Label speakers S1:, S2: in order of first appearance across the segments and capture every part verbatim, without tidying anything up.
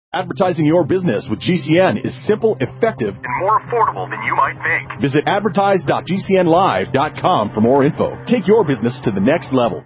S1: Advertising your business with G C N is simple, effective,
S2: and more affordable than you might think.
S1: Visit advertise dot g c n live dot com for more info. Take your business to the next level.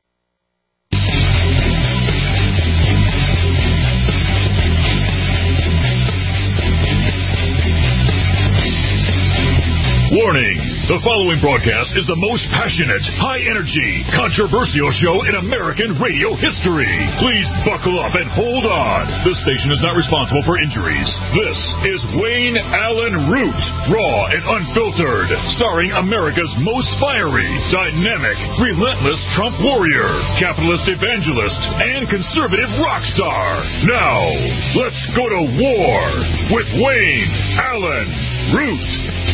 S3: Warning! The following broadcast is the most passionate, high-energy, controversial show in American radio history. Please buckle up and hold on. This station is not responsible for injuries. This is Wayne Allen Root, raw and unfiltered, starring America's most fiery, dynamic, relentless Trump warrior, capitalist evangelist, and conservative rock star. Now, let's go to war with Wayne Allen Root.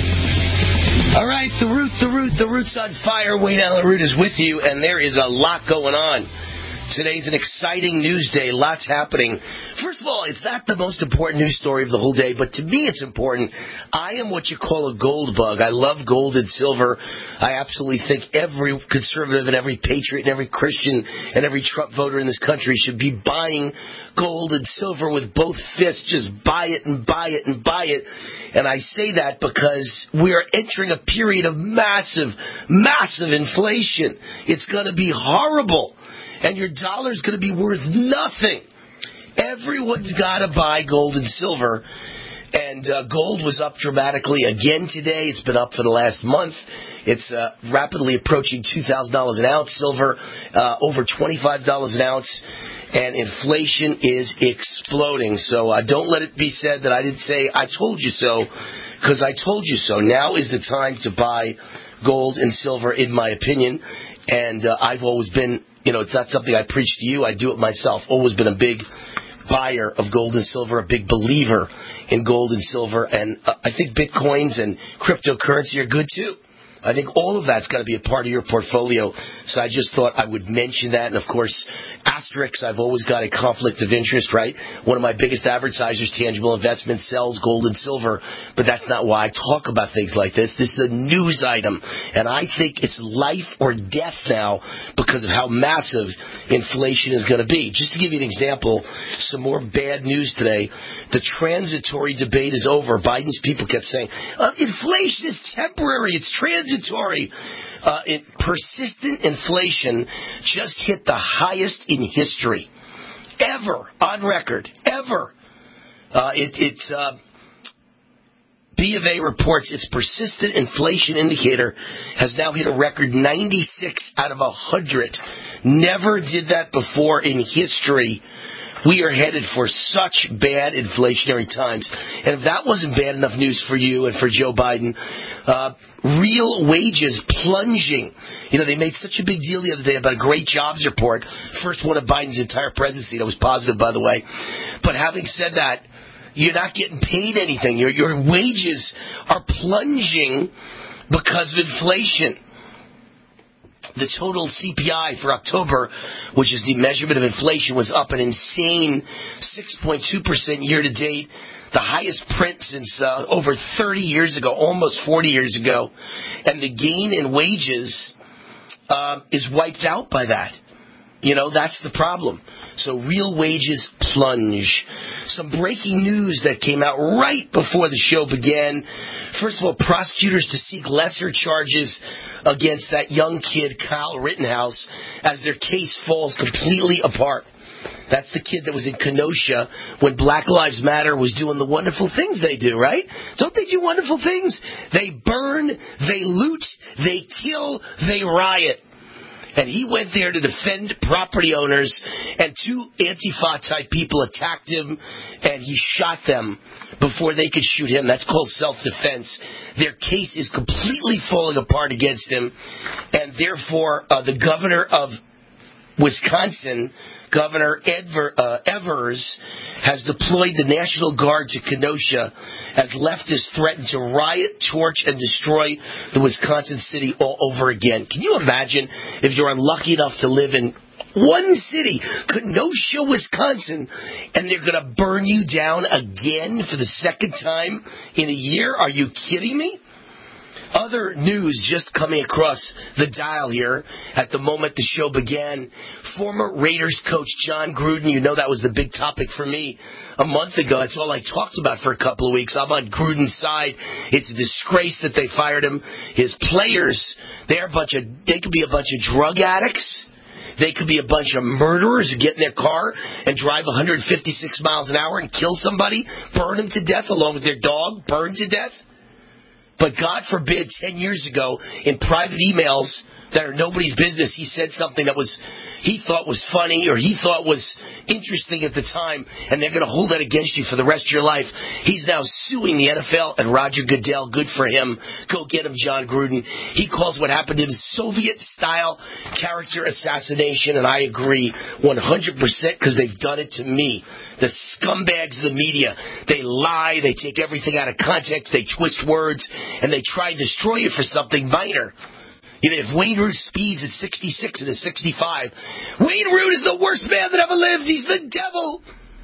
S4: All right, the root, the root, the root's on fire. Wayne Allen Root is with you, and there is a lot going on. Today's an exciting news day. Lots happening. First of all, it's not the most important news story of the whole day, but to me it's important. I am what you call a gold bug. I love gold and silver. I absolutely think every conservative and every patriot and every Christian and every Trump voter in this country should be buying gold and silver with both fists. Just buy it and buy it and buy it. And I say that because we are entering a period of massive, massive inflation. It's going to be horrible. And your dollar's going to be worth nothing. Everyone's got to buy gold and silver. And uh, gold was up dramatically again today. It's been up for the last month. It's uh, rapidly approaching two thousand dollars an ounce. Silver, uh, over twenty-five dollars an ounce. And inflation is exploding. So uh, don't let it be said that I didn't say I told you so, because I told you so. Now is the time to buy gold and silver, in my opinion. And uh, I've always been, you know, it's not something I preach to you. I do it myself. Always been a big buyer of gold and silver, a big believer in gold and silver. And uh, I think bitcoins and cryptocurrency are good, too. I think all of that's got to be a part of your portfolio. So I just thought I would mention that. And, of course, asterisks, I've always got a conflict of interest, right? One of my biggest advertisers, Tangible Investments, sells gold and silver. But that's not why I talk about things like this. This is a news item. And I think it's life or death now because of how massive inflation is going to be. Just to give you an example, some more bad news today. The transitory debate is over. Biden's people kept saying, uh, inflation is temporary. It's transitory. Uh, it, persistent inflation just hit the highest in history, ever, on record, ever. Uh, it, it's uh, B of A reports its persistent inflation indicator has now hit a record ninety-six out of one hundred. Never did that before in history. We are headed for such bad inflationary times. And if that wasn't bad enough news for you and for Joe Biden, uh, real wages plunging. You know, they made such a big deal the other day about a great jobs report. First one of Biden's entire presidency. That was positive, by the way. But having said that, you're not getting paid anything. Your, your wages are plunging because of inflation. The total C P I for October, which is the measurement of inflation, was up an insane six point two percent year to date, the highest print since uh, over thirty years ago, almost forty years ago. And the gain in wages uh, is wiped out by that. You know, that's the problem. So real wages plunge. Some breaking news that came out right before the show began. First of all, prosecutors to seek lesser charges against that young kid, Kyle Rittenhouse, as their case falls completely apart. That's the kid that was in Kenosha when Black Lives Matter was doing the wonderful things they do, right? Don't they do wonderful things? They burn, they loot, they kill, they riot. And he went there to defend property owners, and two Antifa-type people attacked him, and he shot them before they could shoot him. That's called self-defense. Their case is completely falling apart against him, and therefore uh, the governor of Wisconsin, Governor Edver, uh, Evers, has deployed the National Guard to Kenosha as leftists threaten to riot, torch, and destroy the Wisconsin city all over again. Can you imagine if you're unlucky enough to live in one city, Kenosha, Wisconsin, and they're going to burn you down again for the second time in a year? Are you kidding me? Other news just coming across the dial here at the moment the show began. Former Raiders coach John Gruden, you know that was the big topic for me a month ago. That's all I talked about for a couple of weeks. I'm on Gruden's side. It's a disgrace that they fired him. His players, they're a bunch of, they could be a bunch of drug addicts. They could be a bunch of murderers who get in their car and drive one hundred fifty-six miles an hour and kill somebody, burn them to death along with their dog, burned to death. But God forbid, ten years ago, in private emails that are nobody's business, he said something that was he thought was funny or he thought was interesting at the time, and they're going to hold that against you for the rest of your life. He's now suing the N F L and Roger Goodell. Good for him. Go get him, John Gruden. He calls what happened to him Soviet-style character assassination, and I agree one hundred percent because they've done it to me. The scumbags of the media, they lie, they take everything out of context, they twist words, and they try and destroy you for something minor. You know, if Wayne Root speeds at sixty-six and is sixty-five, Wayne Root is the worst man that ever lived. He's the devil.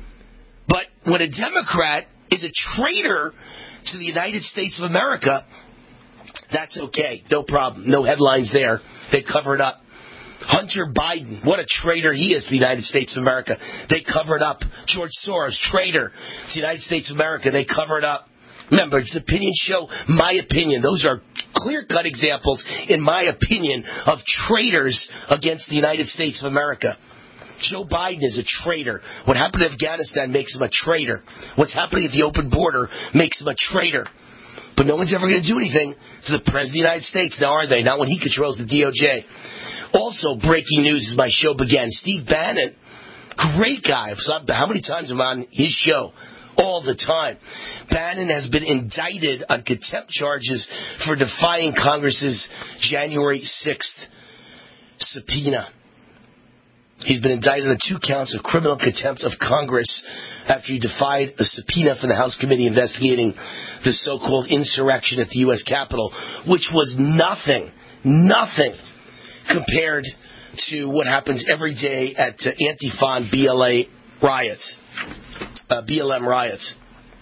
S4: But when a Democrat is a traitor to the United States of America, that's okay. No problem. No headlines there. They cover it up. Hunter Biden, what a traitor he is to the United States of America. They cover it up. George Soros, traitor to the United States of America. They cover it up. Remember, it's an opinion show, my opinion. Those are clear-cut examples, in my opinion, of traitors against the United States of America. Joe Biden is a traitor. What happened in Afghanistan makes him a traitor. What's happening at the open border makes him a traitor. But no one's ever going to do anything to the President of the United States, now are they? Not when he controls the D O J. Also, breaking news as my show began. Steve Bannon, great guy. How many times am I on his show? All the time. Bannon has been indicted on contempt charges for defying Congress's January sixth subpoena. He's been indicted on two counts of criminal contempt of Congress after he defied a subpoena from the House Committee investigating the so-called insurrection at the U S Capitol, which was nothing, nothing compared to what happens every day at uh, Antifa and B L A riots, uh, B L M riots.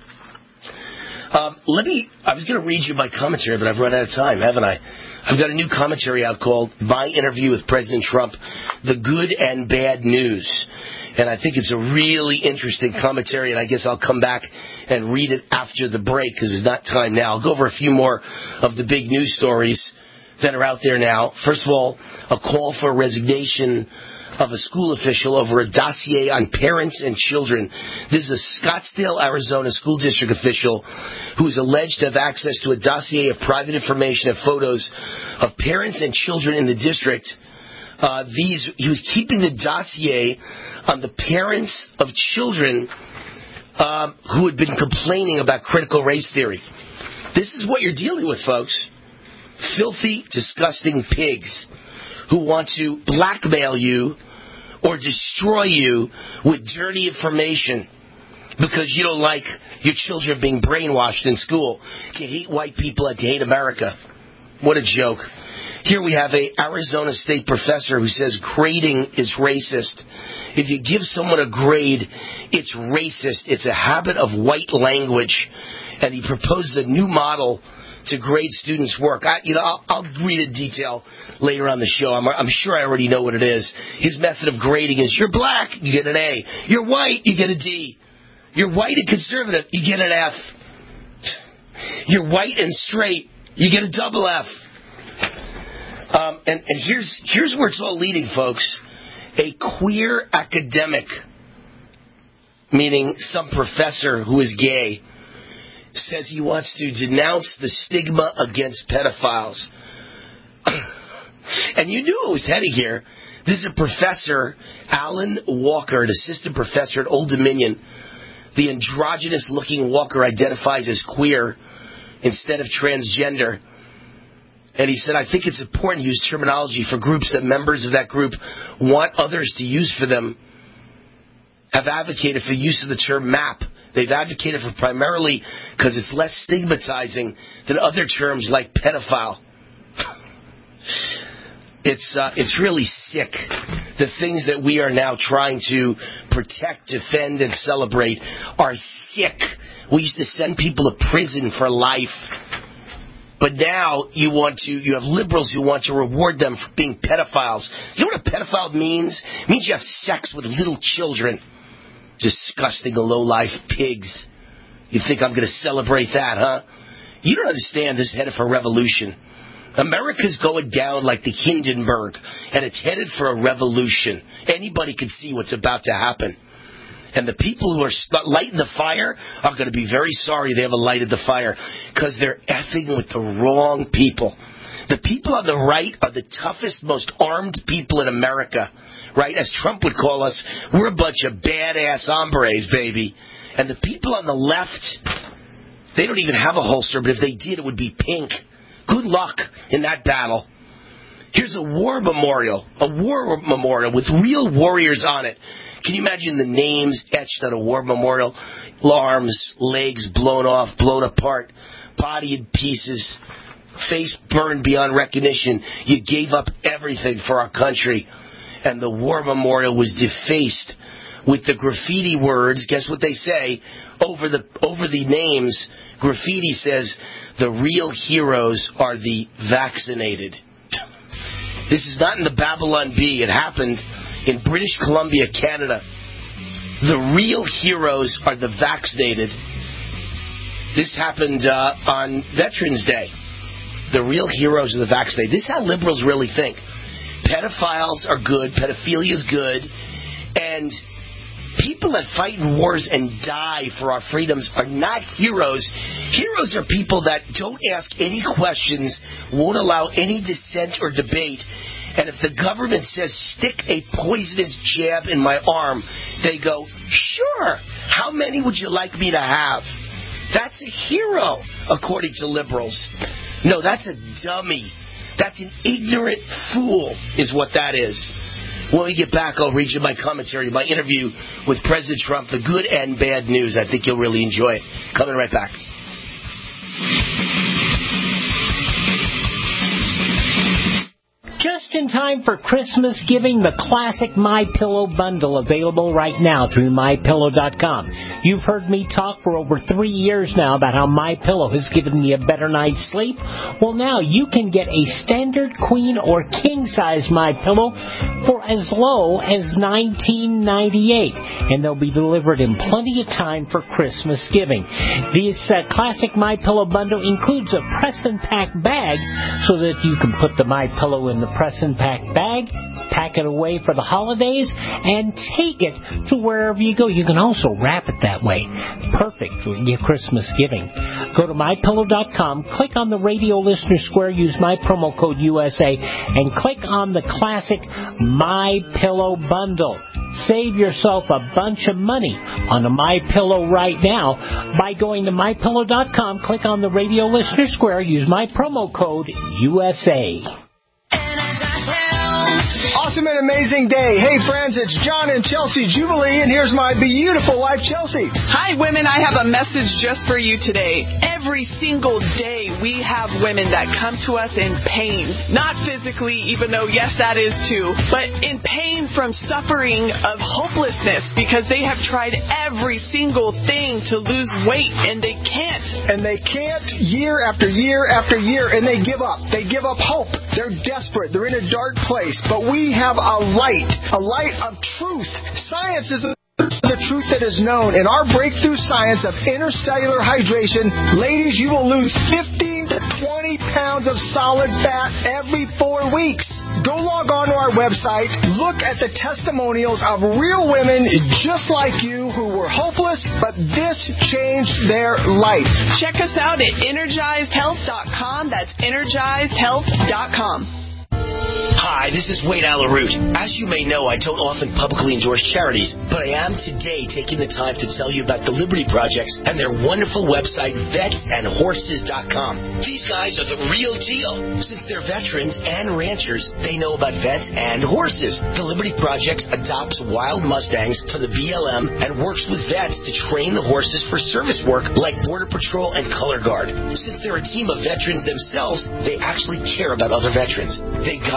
S4: Um, let me, I was going to read you my commentary, but I've run out of time, haven't I? I've got a new commentary out called My Interview with President Trump, The Good and Bad News. And I think it's a really interesting commentary, and I guess I'll come back and read it after the break because it's not time now. I'll go over a few more of the big news stories that are out there now. First of all, a call for resignation of a school official over a dossier on parents and children. This is a Scottsdale, Arizona school district official who is alleged to have access to a dossier of private information and photos of parents and children in the district. Uh, these he was keeping the dossier on the parents of children um, who had been complaining about critical race theory. This is what you're dealing with, folks. Filthy, disgusting pigs who want to blackmail you or destroy you with dirty information because you don't like your children being brainwashed in school. To hate white people and to hate America. What a joke. Here we have a Arizona State professor who says grading is racist. If you give someone a grade, it's racist. It's a habit of white language. And he proposes a new model to grade students' work. I, you know, I'll, I'll read in detail later on the show. I'm, I'm sure I already know what it is. His method of grading is: you're black, you get an A. You're white, you get a D. You're white and conservative, you get an F. You're white and straight, you get a double F. Um, and, and here's here's where it's all leading, folks. A queer academic, meaning some professor who is gay, says he wants to denounce the stigma against pedophiles. And you knew it was heading here. This is a professor, Alan Walker, an assistant professor at Old Dominion. The androgynous-looking Walker identifies as queer instead of transgender. And he said, I think it's important to use terminology for groups that members of that group want others to use for them. Have advocated for the use of the term MAP. They've advocated for primarily because it's less stigmatizing than other terms like pedophile. It's uh, it's really sick. The things that we are now trying to protect, defend, and celebrate are sick. We used to send people to prison for life. But now you want to, you have liberals who want to reward them for being pedophiles. You know what a pedophile means? It means you have sex with little children. Disgusting, low-life pigs. You think I'm going to celebrate that, huh? You don't understand this is headed for a revolution. America's going down like the Hindenburg, and it's headed for a revolution. Anybody can see what's about to happen. And the people who are lighting the fire are going to be very sorry they haven't lighted the fire, because they're effing with the wrong people. The people on the right are the toughest, most armed people in America, right? As Trump would call us, we're a bunch of badass hombres, baby. And the people on the left, they don't even have a holster, but if they did, it would be pink. Good luck in that battle. Here's a war memorial, a war memorial with real warriors on it. Can you imagine the names etched on a war memorial? Arms, legs blown off, blown apart, body in pieces, face burned beyond recognition. You gave up everything for our country. And the war memorial was defaced with the graffiti words. Guess what they say? Over the over the names, graffiti says, the real heroes are the vaccinated. This is not in the Babylon Bee. It happened in British Columbia, Canada. The real heroes are the vaccinated. This happened uh, on Veterans Day. The real heroes are the vaccinated. This is how liberals really think. Pedophiles are good. Pedophilia is good. And people that fight in wars and die for our freedoms are not heroes. Heroes are people that don't ask any questions, won't allow any dissent or debate. And if the government says, stick a poisonous jab in my arm, they go, sure, how many would you like me to have? That's a hero, according to liberals. No, that's a dummy. That's an ignorant fool, is what that is. When we get back, I'll read you my commentary, my interview with President Trump, the good and bad news. I think you'll really enjoy it. Coming right back.
S5: Just in time for Christmas giving, the classic MyPillow bundle available right now through my pillow dot com. You've heard me talk for over three years now about how MyPillow has given me a better night's sleep. Well, now you can get a standard queen or king size MyPillow for as low as nineteen ninety-eight, and they'll be delivered in plenty of time for Christmas giving. This uh, classic MyPillow bundle includes a press and pack bag so that you can put the MyPillow in the press and pack bag, pack it away for the holidays, and take it to wherever you go. You can also wrap it that way. Perfect for your Christmas giving. Go to my pillow dot com, click on the radio listener square, use my promo code U S A, and click on the classic MyPillow bundle. Save yourself a bunch of money on a MyPillow right now by going to my pillow dot com, click on the radio listener square, use my promo code U S A.
S6: Awesome and amazing day. Hey, friends, it's John and Chelsea Jubilee, and here's my beautiful wife, Chelsea.
S7: Hi, women. I have a message just for you today. Every single day, we have women that come to us in pain. Not physically, even though, yes, that is too, but in pain from suffering of hopelessness because they have tried every single thing to lose weight, and they can't.
S6: And they can't year after year after year, and they give up. They give up hope. They're desperate. They're in a dark place. But we have a light, a light of truth. Science is the truth that is known. In our breakthrough science of intercellular hydration, ladies, you will lose fifteen to twenty pounds of solid fat every four weeks. Go log on to our website, look at the testimonials of real women just like you who were hopeless, but this changed their life.
S7: Check us out at energized health dot com. That's energized health dot com.
S4: Hi, this is Wade Alaroot. As you may know, I don't often publicly endorse charities, but I am today taking the time to tell you about the Liberty Projects and their wonderful website, vets and horses dot com. These guys are the real deal. Since they're veterans and ranchers, they know about vets and horses. The Liberty Projects adopts wild Mustangs for the B L M and works with vets to train the horses for service work like Border Patrol and Color Guard. Since they're a team of veterans themselves, they actually care about other veterans. They guide,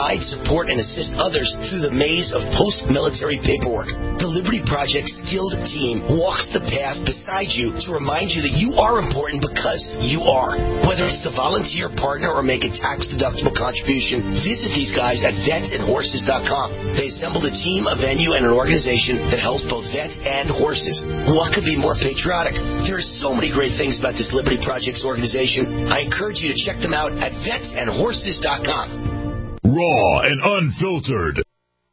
S4: support and assist others through the maze of post-military paperwork. The Liberty Project's skilled team walks the path beside you to remind you that you are important because you are. Whether it's to volunteer, partner, or make a tax-deductible contribution, visit these guys at vets and horses dot com. They assembled a team, a venue, and an organization that helps both vets and horses. What could be more patriotic? There are so many great things about this Liberty Project's organization. I encourage you to check them out at vets and horses dot com.
S3: Raw and unfiltered.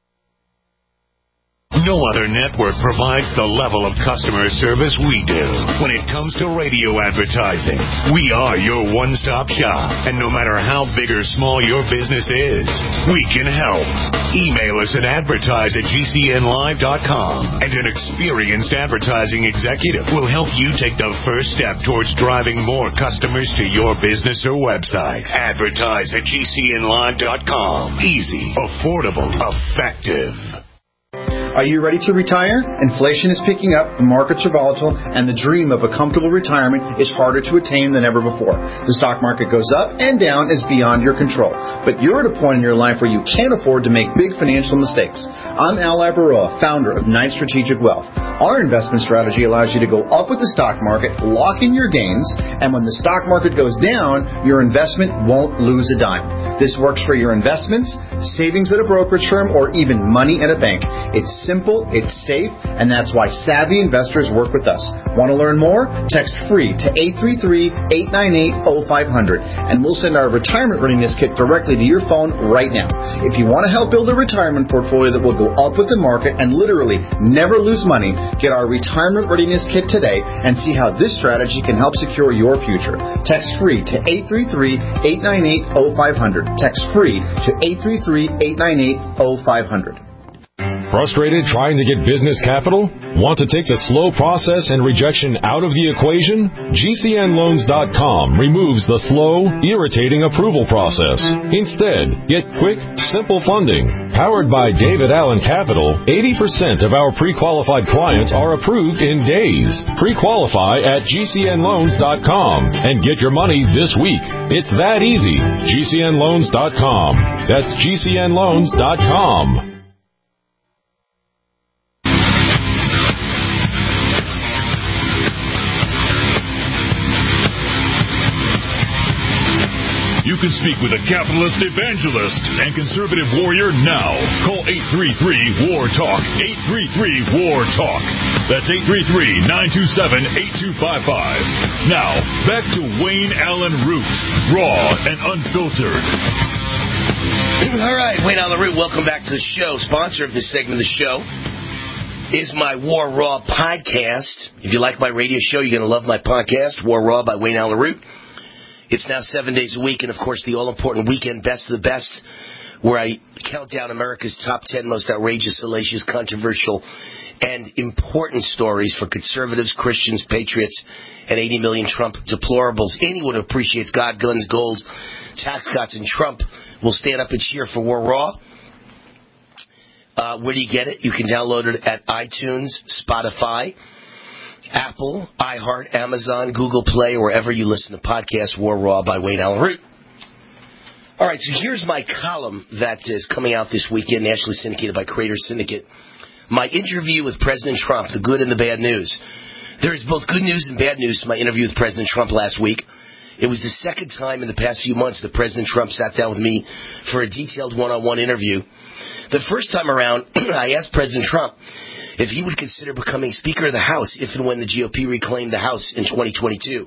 S3: No other network provides the level of customer service we do when it comes to radio advertising. We are your one-stop shop, and no matter how big or small your business is, we can help. Email us at advertise at G C N live dot com, and an experienced advertising executive will help you take the first step towards driving more customers to your business or website. Advertise at G C N live dot com. Easy, affordable, effective.
S8: Are you ready to retire? Inflation is picking up, the markets are volatile, and the dream of a comfortable retirement is harder to attain than ever before. The stock market goes up and down is beyond your control. But you're at a point in your life where you can't afford to make big financial mistakes. I'm Al Abaroa, founder of Knight Strategic Wealth. Our investment strategy allows you to go up with the stock market, lock in your gains, and when the stock market goes down, your investment won't lose a dime. This works for your investments, savings at a brokerage firm, or even money at a bank. It's simple, it's safe, and that's why savvy investors work with us. Want to learn more? Text FREE to eight three three, eight nine eight, zero five zero zero, and we'll send our retirement readiness kit directly to your phone right now. If you want to help build a retirement portfolio that will go up with the market and literally never lose money, get our retirement readiness kit today and see how this strategy can help secure your future. Text FREE to eight three three, eight nine eight, zero five zero zero. Text FREE to eight three three, eight nine eight, zero five zero zero.
S9: Frustrated trying to get business capital? Want to take the slow process and rejection out of the equation? G C N loans dot com removes the slow, irritating approval process. Instead, get quick, simple funding. Powered by David Allen Capital, eighty percent of our pre-qualified clients are approved in days. Pre-qualify at G C N loans dot com and get your money this week. It's that easy. G C N loans dot com. That's G C N loans dot com.
S3: You can speak with a capitalist evangelist and conservative warrior now. Call eight three three, W A R, TALK. eight three three, W A R, TALK. That's eight three three, nine two seven, eight two five five. Now, back to Wayne Allyn Root, raw and unfiltered.
S4: All right, Wayne Allyn Root, welcome back to the show. Sponsor of this segment of the show is my War Raw podcast. If you like my radio show, you're going to love my podcast, War Raw by Wayne Allyn Root. It's now seven days a week, and, of course, the all-important weekend Best of the Best, where I count down America's top ten most outrageous, salacious, controversial, and important stories for conservatives, Christians, patriots, and eighty million Trump deplorables. Anyone who appreciates God, guns, gold, tax cuts, and Trump will stand up and cheer for War Raw. Uh, where do you get it? You can download it at iTunes, Spotify, Apple, iHeart, Amazon, Google Play, wherever you listen to podcasts. War Raw by Wayne Allyn Root. All right, so here's my column that is coming out this weekend, nationally syndicated by Creator Syndicate. My interview with President Trump, the good and the bad news. There is both good news and bad news to my interview with President Trump last week. It was the second time in the past few months that President Trump sat down with me for a detailed one-on-one interview. The first time around, I asked President Trump if he would consider becoming Speaker of the House if and when the G O P reclaimed the House in twenty twenty-two.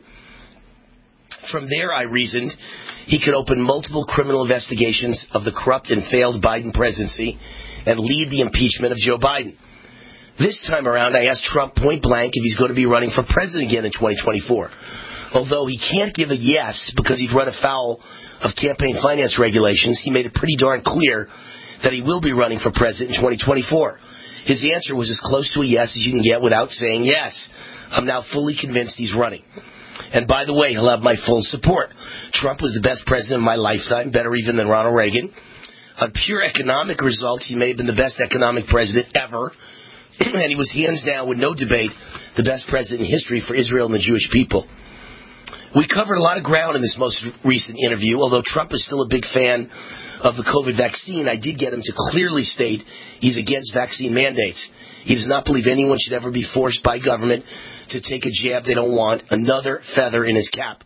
S4: From there, I reasoned he could open multiple criminal investigations of the corrupt and failed Biden presidency and lead the impeachment of Joe Biden. This time around, I asked Trump point blank if he's going to be running for president again in twenty twenty-four. Although he can't give a yes because he'd run afoul of campaign finance regulations, he made it pretty darn clear that he will be running for president in twenty twenty-four. His answer was as close to a yes as you can get without saying yes. I'm now fully convinced he's running. And by the way, he'll have my full support. Trump was the best president of my lifetime, better even than Ronald Reagan. On pure economic results, he may have been the best economic president ever. And he was hands down, with no debate, the best president in history for Israel and the Jewish people. We covered a lot of ground in this most recent interview. Although Trump is still a big fan of the COVID vaccine, I did get him to clearly state he's against vaccine mandates. He does not believe anyone should ever be forced by government to take a jab they don't want, another feather in his cap.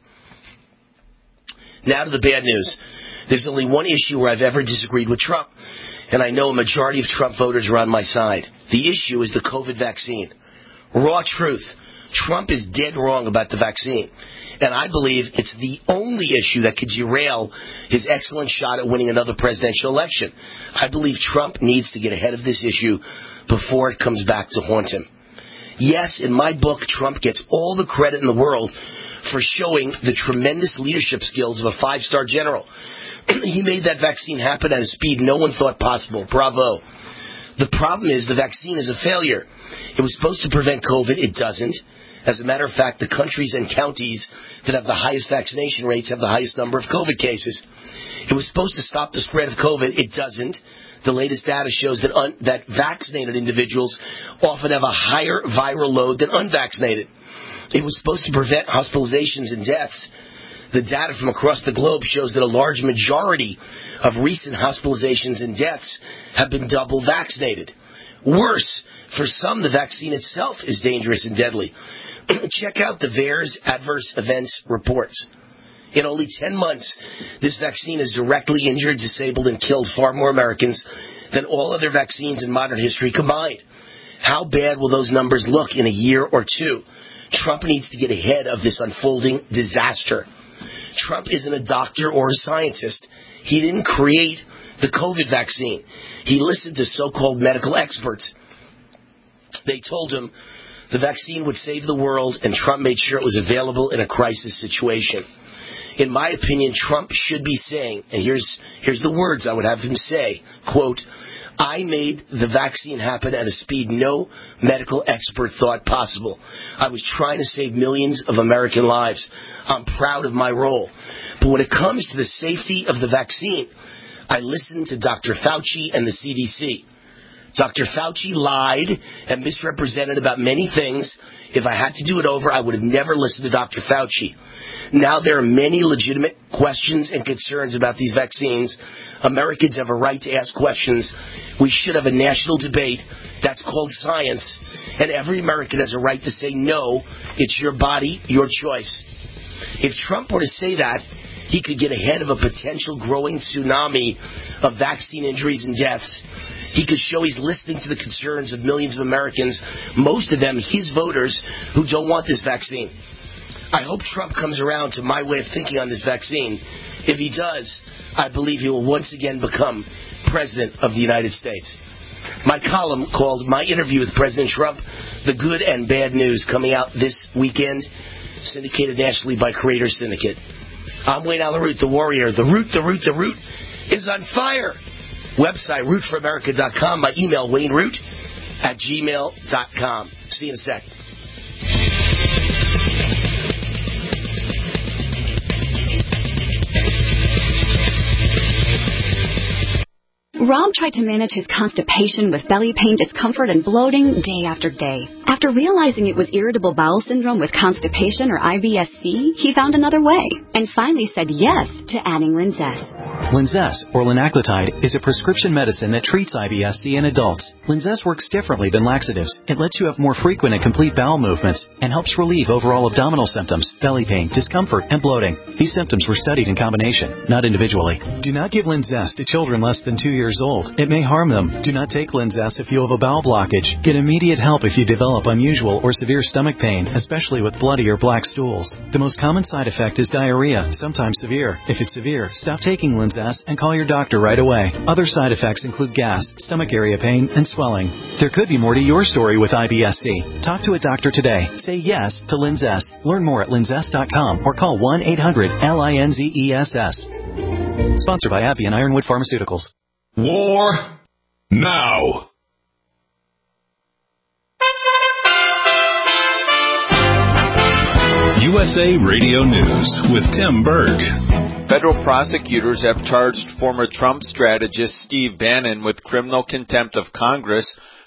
S4: Now to the bad news. There's only one issue where I've ever disagreed with Trump, and I know a majority of Trump voters are on my side. The issue is the COVID vaccine. Raw truth. Trump is dead wrong about the vaccine. And I believe it's the only issue that could derail his excellent shot at winning another presidential election. I believe Trump needs to get ahead of this issue before it comes back to haunt him. Yes, in my book, Trump gets all the credit in the world for showing the tremendous leadership skills of a five-star general. He made that vaccine happen at a speed no one thought possible. Bravo. The problem is the vaccine is a failure. It was supposed to prevent COVID. It doesn't. As a matter of fact, the countries and counties that have the highest vaccination rates have the highest number of COVID cases. It was supposed to stop the spread of COVID. It doesn't. The latest data shows that un- that vaccinated individuals often have a higher viral load than unvaccinated. It was supposed to prevent hospitalizations and deaths. The data from across the globe shows that a large majority of recent hospitalizations and deaths have been double vaccinated. Worse, for some, the vaccine itself is dangerous and deadly. Check out the V A E R S Adverse Events Reports. In only ten months, this vaccine has directly injured, disabled, and killed far more Americans than all other vaccines in modern history combined. How bad will those numbers look in a year or two? Trump needs to get ahead of this unfolding disaster. Trump isn't a doctor or a scientist. He didn't create the COVID vaccine. He listened to so-called medical experts. They told him the vaccine would save the world, and Trump made sure it was available in a crisis situation. In my opinion, Trump should be saying, and here's here's the words I would have him say, quote, I made the vaccine happen at a speed no medical expert thought possible. I was trying to save millions of American lives. I'm proud of my role. But when it comes to the safety of the vaccine, I listened to Doctor Fauci and the C D C. Doctor Fauci lied and misrepresented about many things. If I had to do it over, I would have never listened to Doctor Fauci. Now there are many legitimate questions and concerns about these vaccines. Americans have a right to ask questions. We should have a national debate. That's called science. And every American has a right to say, no, it's your body, your choice. If Trump were to say that, he could get ahead of a potential growing tsunami of vaccine injuries and deaths. He could show he's listening to the concerns of millions of Americans, most of them his voters, who don't want this vaccine. I hope Trump comes around to my way of thinking on this vaccine. If he does, I believe he will once again become President of the United States. My column called My Interview with President Trump, The Good and Bad News, coming out this weekend, syndicated nationally by Creator Syndicate. I'm Wayne Allyn Root, the warrior. The root, the root, the root is on fire. Website, root for america dot com. My email, wayne root at gmail dot com. See you in a sec.
S10: Rob tried to manage his constipation with belly pain, discomfort, and bloating day after day. After realizing it was irritable bowel syndrome with constipation, or I B S C, he found another way and finally said yes to adding Linzess.
S11: Linzess, or linaclotide, is a prescription medicine that treats I B S C in adults. Linzess works differently than laxatives. It lets you have more frequent and complete bowel movements and helps relieve overall abdominal symptoms, belly pain, discomfort, and bloating. These symptoms were studied in combination, not individually. Do not give Linzess to children less than two years old. It may harm them. Do not take Linzess if you have a bowel blockage. Get immediate help if you develop unusual or severe stomach pain, especially with bloody or black stools. The most common side effect is diarrhea, sometimes severe. If it's severe, stop taking Linzess and call your doctor right away. Other side effects include gas, stomach area pain, and swelling. There could be more to your story with I B S C. Talk to a doctor today. Say yes to Linzess. Learn more at linzess dot com or call one eight hundred L I N Z E S S. Sponsored by AbbVie and Ironwood Pharmaceuticals.
S3: War now. U S A Radio News with Tim Berg.
S12: Federal prosecutors have charged former Trump strategist Steve Bannon with criminal contempt of Congress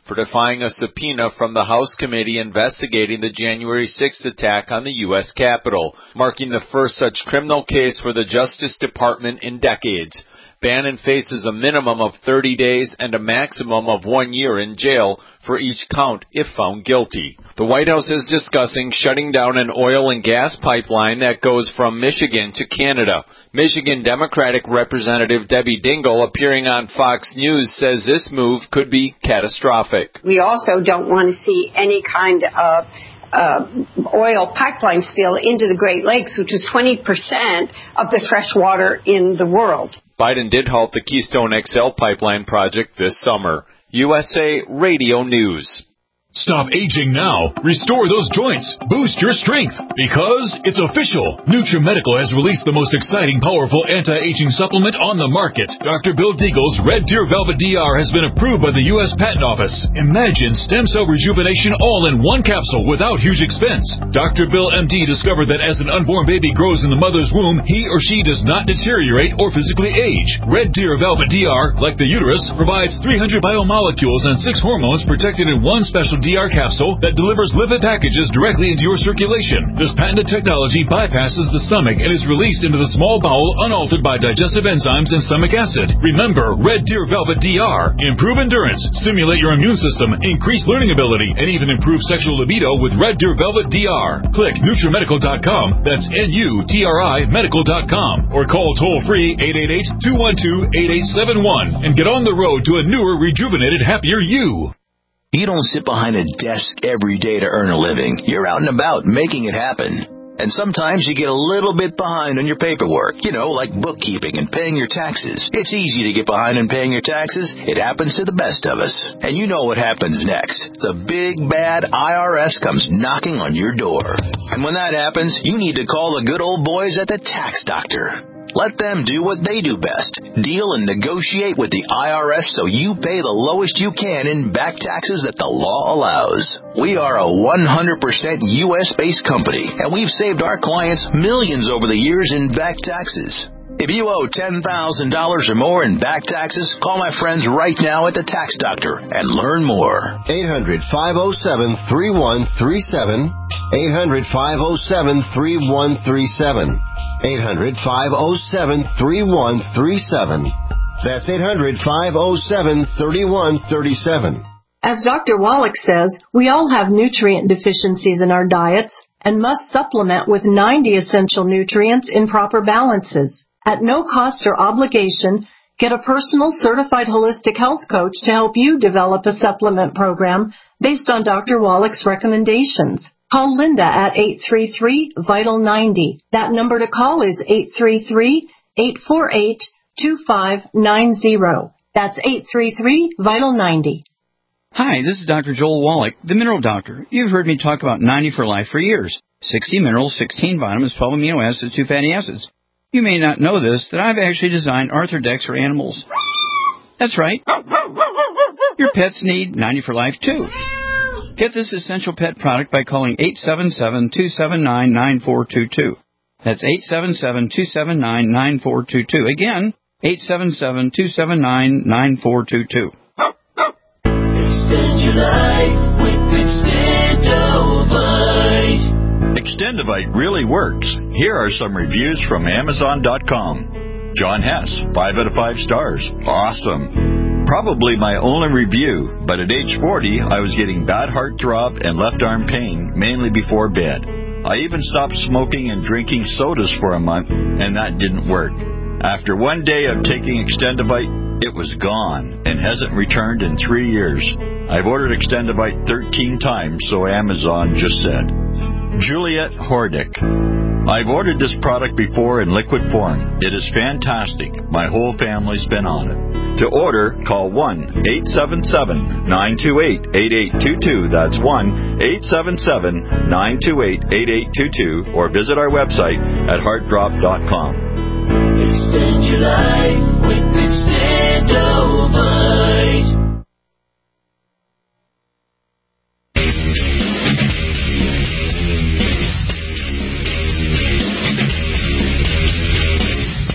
S12: for defying a subpoena from the House committee investigating the January sixth attack on the U S Capitol, marking the first such criminal case for the Justice Department in decades. Bannon faces a minimum of thirty days and a maximum of one year in jail for each count if found guilty. The White House is discussing shutting down an oil and gas pipeline that goes from Michigan to Canada. Michigan Democratic Representative Debbie Dingell, appearing on Fox News, says this move could be catastrophic.
S13: We also don't want to see any kind of Uh, oil pipeline spill into the Great Lakes, which is twenty percent of the fresh water in the world.
S12: Biden did halt the Keystone X L pipeline project this summer. U S A Radio News.
S3: Stop aging now. Restore those joints. Boost your strength. Because it's official. NutriMedical has released the most exciting, powerful anti-aging supplement on the market. Doctor Bill Deagle's Red Deer Velvet D R has been approved by the U S Patent Office. Imagine stem cell rejuvenation all in one capsule without huge expense. Doctor Bill M D discovered that as an unborn baby grows in the mother's womb, he or she does not deteriorate or physically age. Red Deer Velvet D R, like the uterus, provides three hundred biomolecules and six hormones protected in one special D R capsule that delivers lipid packages directly into your circulation. This patented technology bypasses the stomach and is released into the small bowel unaltered by digestive enzymes and stomach acid. Remember, Red Deer Velvet D R. Improve endurance, stimulate your immune system, increase learning ability, and even improve sexual libido with Red Deer Velvet D R. Click NutriMedical dot com, that's N U T R I medical dot com, or call toll-free eight eight eight, two one two, eight eight seven one and get on the road to a newer, rejuvenated, happier you.
S14: You don't sit behind a desk every day to earn a living. You're out and about making it happen. And sometimes you get a little bit behind on your paperwork, you know, like bookkeeping and paying your taxes. It's easy to get behind on paying your taxes. It happens to the best of us. And you know what happens next. The big, bad I R S comes knocking on your door. And when that happens, you need to call the good old boys at the Tax Doctor. Let them do what they do best. Deal and negotiate with the I R S so you pay the lowest you can in back taxes that the law allows. We are a one hundred percent U S-based company, and we've saved our clients millions over the years in back taxes. If you owe ten thousand dollars or more in back taxes, call my friends right now at the Tax Doctor and learn more.
S15: eight hundred, five oh seven, three one three seven. eight hundred, five oh seven, three one three seven. eight hundred, five oh seven, three one three seven. That's eight hundred, five oh seven, three one three seven.
S16: As Doctor Wallach says, we all have nutrient deficiencies in our diets and must supplement with ninety essential nutrients in proper balances. At no cost or obligation, get a personal certified holistic health coach to help you develop a supplement program based on Doctor Wallach's recommendations. Call Linda at eight three three, vital ninety. That number to call is eight three three, eight four eight, two five nine zero. That's eight three three, vital ninety.
S17: Hi, this is Doctor Joel Wallach, the Mineral Doctor. You've heard me talk about ninety for Life for years. sixty minerals, sixteen vitamins, twelve amino acids, two fatty acids. You may not know this, that I've actually designed Arthrodex for animals. That's right. Your pets need ninety for Life, too. Get this essential pet product by calling eight seven seven, two seven nine, nine four two two. That's eight seven seven, two seven nine, nine four two two. Again, eight seven seven, two seven nine, nine four two two.
S18: Extend your life with Extendovite. Extendovite really works. Here are some reviews from Amazon dot com. John Hess, five out of five stars. Awesome. Probably my only review, but at age forty, I was getting bad heart throb and left arm pain, mainly before bed. I even stopped smoking and drinking sodas for a month, and that didn't work. After one day of taking Extendovite, it was gone and hasn't returned in three years. I've ordered Extendovite thirteen times, so Amazon just said. Juliet Hordick. I've ordered this product before in liquid form. It is fantastic. My whole family's been on it. To order, call one eight seven seven, nine two eight, eight eight two two. That's one eight seven seven, nine two eight, eight eight two two, or visit our website at heart drop dot com.
S19: Extend your life with Extendovite.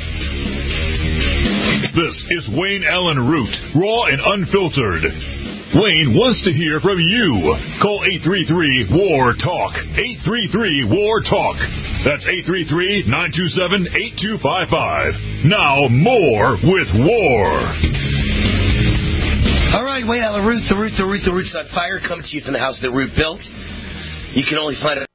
S3: This is Wayne Allen Root, raw and unfiltered. Wayne wants to hear from you. Call eight three three, W A R, TALK. eight three three, W A R, TALK. That's eight three three, nine two seven, eight two five five. Now, more with War.
S4: All right, Wayne Allyn Root, the Root, the Root, the Root's on fire, coming to you from the house that Root built. You can only find it.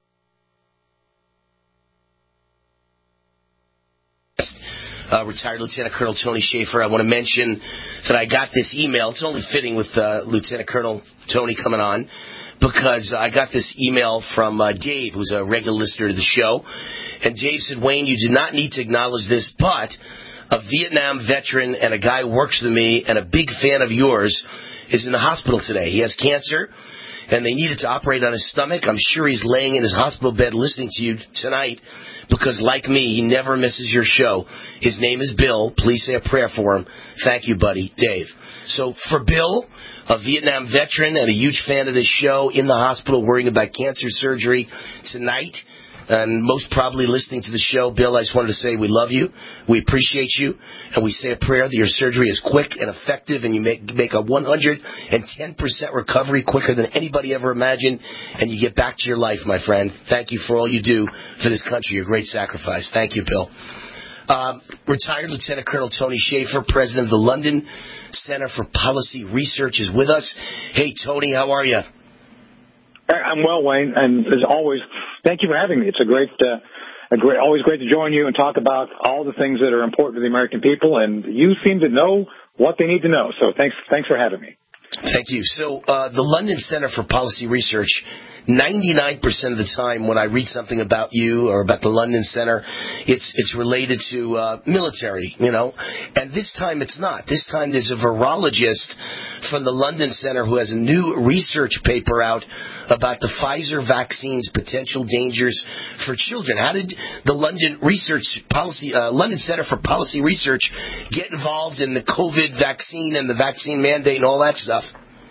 S4: Uh, retired Lieutenant Colonel Tony Shaffer. I want to mention that I got this email. It's only fitting with uh, Lieutenant Colonel Tony coming on, because I got this email from uh, Dave, who's a regular listener to the show. And Dave said, Wayne, you do not need to acknowledge this, but a Vietnam veteran and a guy who works with me and a big fan of yours is in the hospital today. He has cancer, and they needed to operate on his stomach. I'm sure he's laying in his hospital bed listening to you tonight, because like me, he never misses your show. His name is Bill. Please say a prayer for him. Thank you, buddy. Dave. So for Bill, a Vietnam veteran and a huge fan of this show, in the hospital worrying about cancer surgery tonight, and most probably listening to the show, Bill, I just wanted to say we love you, we appreciate you, and we say a prayer that your surgery is quick and effective, and you make, make a one hundred ten percent recovery quicker than anybody ever imagined, and you get back to your life, my friend. Thank you for all you do for this country. Your great sacrifice. Thank you, Bill. Uh, retired Lieutenant Colonel Tony Shaffer, president of the London Center for Policy Research, is with us. Hey, Tony, how are you?
S20: I'm well, Wayne, and as always, thank you for having me. It's a great, uh, a great, always great to join you and talk about all the things that are important to the American people, and you seem to know what they need to know. So thanks, thanks for having me.
S4: Thank you. So uh, the London Center for Policy Research, ninety-nine percent of the time when I read something about you or about the London Center, it's it's related to uh, military, you know. And this time it's not. This time there's a virologist from the London Center who has a new research paper out about the Pfizer vaccine's potential dangers for children. How did the London Research Policy, uh, London Center for Policy Research get involved in the COVID vaccine and the vaccine mandate and all that stuff?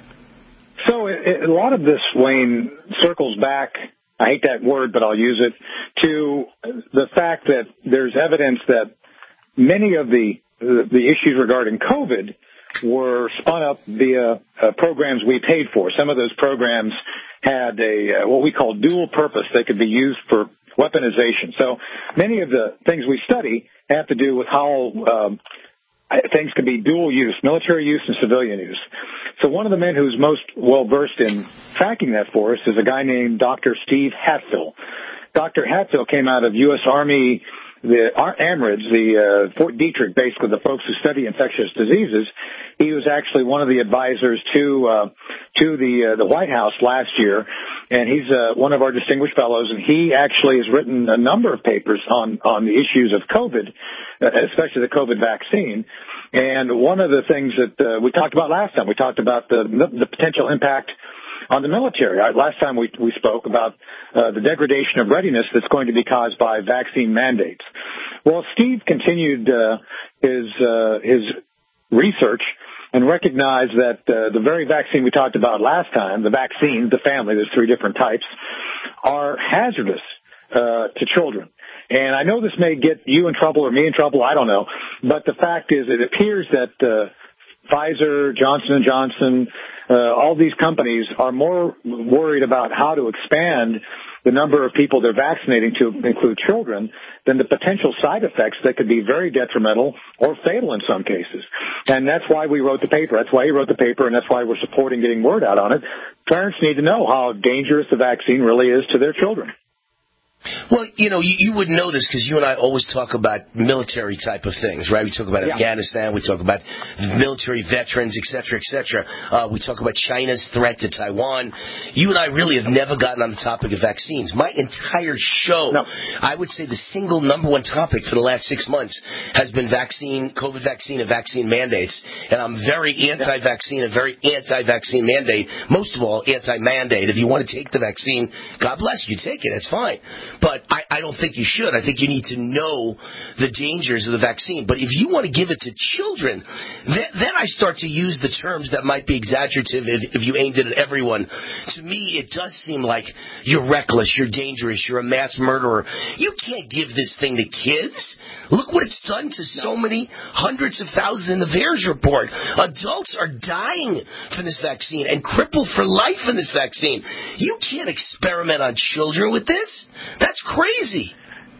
S20: So it, it, a lot of this, Wayne, circles back, I hate that word, but I'll use it, to the fact that there's evidence that many of the, the, the issues regarding COVID were spun up via uh, programs we paid for. Some of those programs had a uh, what we call dual purpose. They could be used for weaponization. So many of the things we study have to do with how um, things can be dual use, military use and civilian use. So one of the men who's most well-versed in tracking that for us is a guy named Doctor Steve Hatfill. Doctor Hatfill came out of U S Army, the AMRIDS, the uh, Fort Detrick, basically the folks who study infectious diseases. He was actually one of the advisors to uh, to the uh, the White House last year, and he's uh, one of our distinguished fellows. And he actually has written a number of papers on on the issues of COVID, especially the COVID vaccine. And one of the things that uh, we talked about last time, we talked about the the potential impact on the military. Last time we we spoke about uh, the degradation of readiness that's going to be caused by vaccine mandates. Well, Steve continued uh, his uh, his research and recognized that uh, the very vaccine we talked about last time, the vaccines, the family, there's three different types, are hazardous uh, to children. And I know this may get you in trouble or me in trouble, I don't know, but the fact is it appears that uh, Pfizer, Johnson and Johnson, uh, all these companies are more worried about how to expand the number of people they're vaccinating to include children than the potential side effects that could be very detrimental or fatal in some cases. And that's why we wrote the paper. That's why he wrote the paper, and that's why we're supporting getting word out on it. Parents need to know how dangerous the vaccine really is to their children.
S4: Well, you know, you, you would know this because you and I always talk about military type of things, right? We talk about yeah. Afghanistan, we talk about military veterans, et cetera, et cetera. Uh, we talk about China's threat to Taiwan. You and I really have never gotten on the topic of vaccines. My entire show, no. I would say the single number one topic for the last six months has been vaccine, COVID vaccine and vaccine mandates. And I'm very anti-vaccine and very anti-vaccine mandate. Most of all, anti-mandate. If you want to take the vaccine, God bless you, take it. It's fine. But but I, I don't think you should. I think you need to know the dangers of the vaccine. But if you want to give it to children, then, then I start to use the terms that might be exaggerative if, if you aimed it at everyone. To me, it does seem like you're reckless, you're dangerous, you're a mass murderer. You can't give this thing to kids. Look what it's done to so many hundreds of thousands in the VAERS report. Adults are dying from this vaccine and crippled for life in this vaccine. You can't experiment on children with this. That's crazy.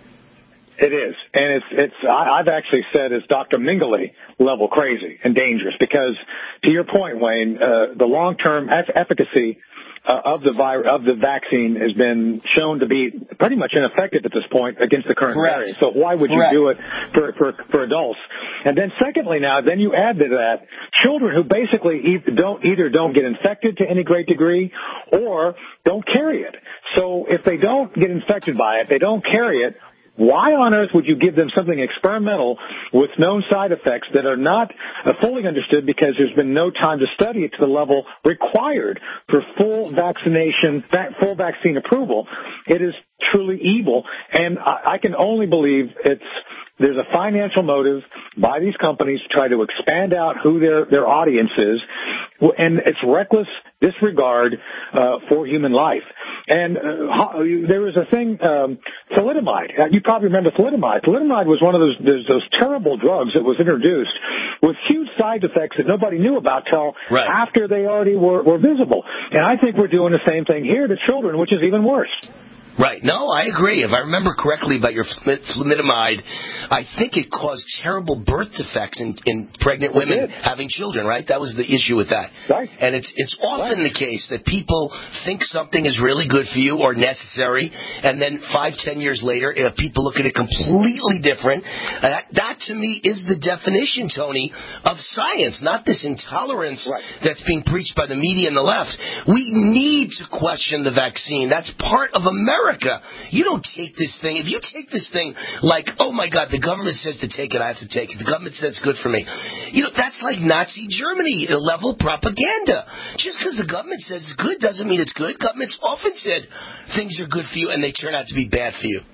S20: It is, and it's it's. I, I've actually said it's Doctor Mingele level crazy and dangerous because, to your point, Wayne, uh, the long-term eff- efficacy uh, of the vir- of the vaccine has been shown to be pretty much ineffective at this point against the current
S4: Correct.
S20: variant. So why would
S4: Correct.
S20: you do it for, for for adults? And then secondly, now then you add to that children who basically e- don't either don't get infected to any great degree or don't carry it. So if they don't get infected by it, they don't carry it. Why on earth would you give them something experimental with known side effects that are not uh, fully understood because there's been no time to study it to the level required for full vaccination, va- full vaccine approval? It is truly evil, and I, I can only believe it's there's a financial motive by these companies to try to expand out who their their audience is, and it's reckless disregard uh, for human life. And uh, there was a thing, um, thalidomide. You probably remember thalidomide. Thalidomide was one of those, those those terrible drugs that was introduced with huge side effects that nobody knew about till right. after they already were, were visible. And I think we're doing the same thing here to children, which is even worse.
S4: Right. No, I agree. If I remember correctly about your thalidomide, I think it caused terrible birth defects in, in pregnant women having children, right? That was the issue with that.
S20: Right.
S4: And it's it's often right. the case that people think something is really good for you or necessary, and then five, ten years later, uh, people look at it completely different. Uh, that, that, to me, is the definition, Tony, of science, not this intolerance right. that's being preached by the media and the left. We need to question the vaccine. That's part of America. You don't take this thing. If you take this thing like, oh, my God, the government says to take it, I have to take it. The government says it's good for me. You know, that's like Nazi Germany level propaganda. Just because the government says it's good doesn't mean it's good. Governments often said things are good for you, and they turn out to be bad for you.